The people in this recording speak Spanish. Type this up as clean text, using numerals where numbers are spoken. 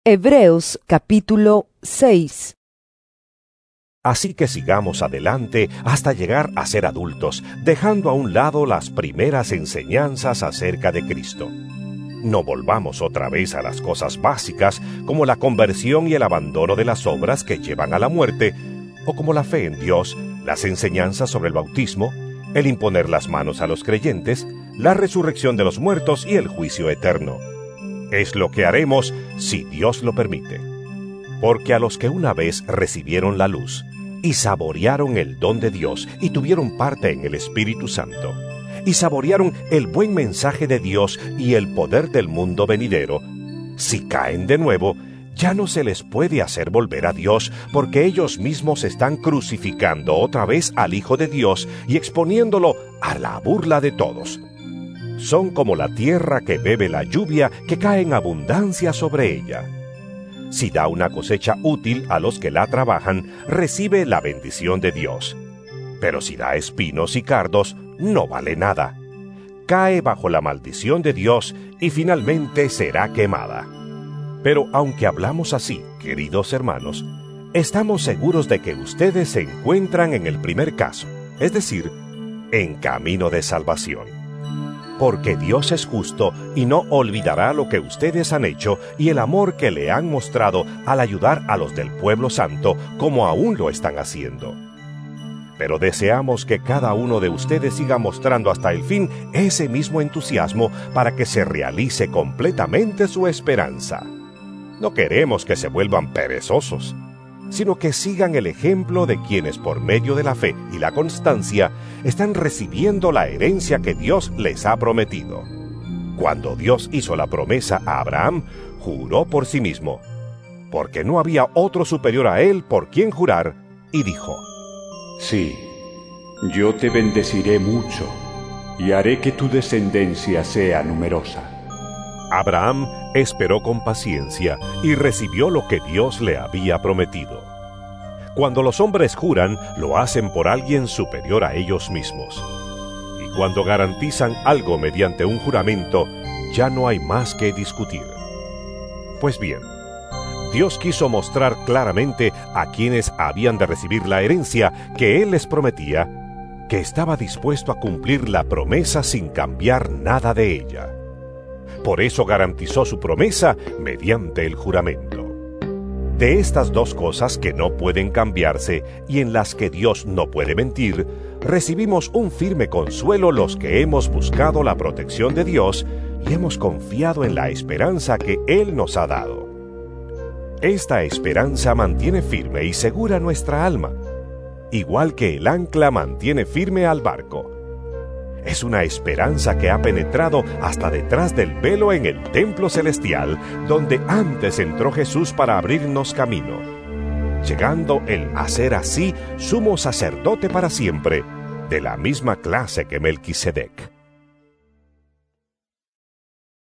Hebreos capítulo 6. Así que sigamos adelante hasta llegar a ser adultos, dejando a un lado las primeras enseñanzas acerca de Cristo. No volvamos otra vez a las cosas básicas como la conversión y el abandono de las obras que llevan a la muerte, o como la fe en Dios, las enseñanzas sobre el bautismo, el imponer las manos a los creyentes, la resurrección de los muertos y el juicio eterno. Es lo que haremos si Dios lo permite. Porque a los que una vez recibieron la luz y saborearon el don de Dios y tuvieron parte en el Espíritu Santo, y saborearon el buen mensaje de Dios y el poder del mundo venidero, si caen de nuevo, ya no se les puede hacer volver a Dios, porque ellos mismos están crucificando otra vez al Hijo de Dios y exponiéndolo a la burla de todos. Son como la tierra que bebe la lluvia que cae en abundancia sobre ella. Si da una cosecha útil a los que la trabajan, recibe la bendición de Dios. Pero si da espinos y cardos, no vale nada. Cae bajo la maldición de Dios y finalmente será quemada. Pero aunque hablamos así, queridos hermanos, estamos seguros de que ustedes se encuentran en el primer caso, es decir, en camino de salvación. Porque Dios es justo y no olvidará lo que ustedes han hecho y el amor que le han mostrado al ayudar a los del pueblo santo como aún lo están haciendo. Pero deseamos que cada uno de ustedes siga mostrando hasta el fin ese mismo entusiasmo para que se realice completamente su esperanza. No queremos que se vuelvan perezosos, sino que sigan el ejemplo de quienes por medio de la fe y la constancia están recibiendo la herencia que Dios les ha prometido. Cuando Dios hizo la promesa a Abraham, juró por sí mismo, porque no había otro superior a él por quien jurar, y dijo: Sí, yo te bendeciré mucho, y haré que tu descendencia sea numerosa. Abraham esperó con paciencia y recibió lo que Dios le había prometido. Cuando los hombres juran, lo hacen por alguien superior a ellos mismos. Y cuando garantizan algo mediante un juramento, ya no hay más que discutir. Pues bien, Dios quiso mostrar claramente a quienes habían de recibir la herencia que Él les prometía, que estaba dispuesto a cumplir la promesa sin cambiar nada de ella. Por eso garantizó su promesa mediante el juramento. De estas dos cosas que no pueden cambiarse y en las que Dios no puede mentir, recibimos un firme consuelo los que hemos buscado la protección de Dios y hemos confiado en la esperanza que Él nos ha dado. Esta esperanza mantiene firme y segura nuestra alma, igual que el ancla mantiene firme al barco. Es una esperanza que ha penetrado hasta detrás del velo en el templo celestial, donde antes entró Jesús para abrirnos camino, llegando Él a ser así sumo sacerdote para siempre, de la misma clase que Melquisedec.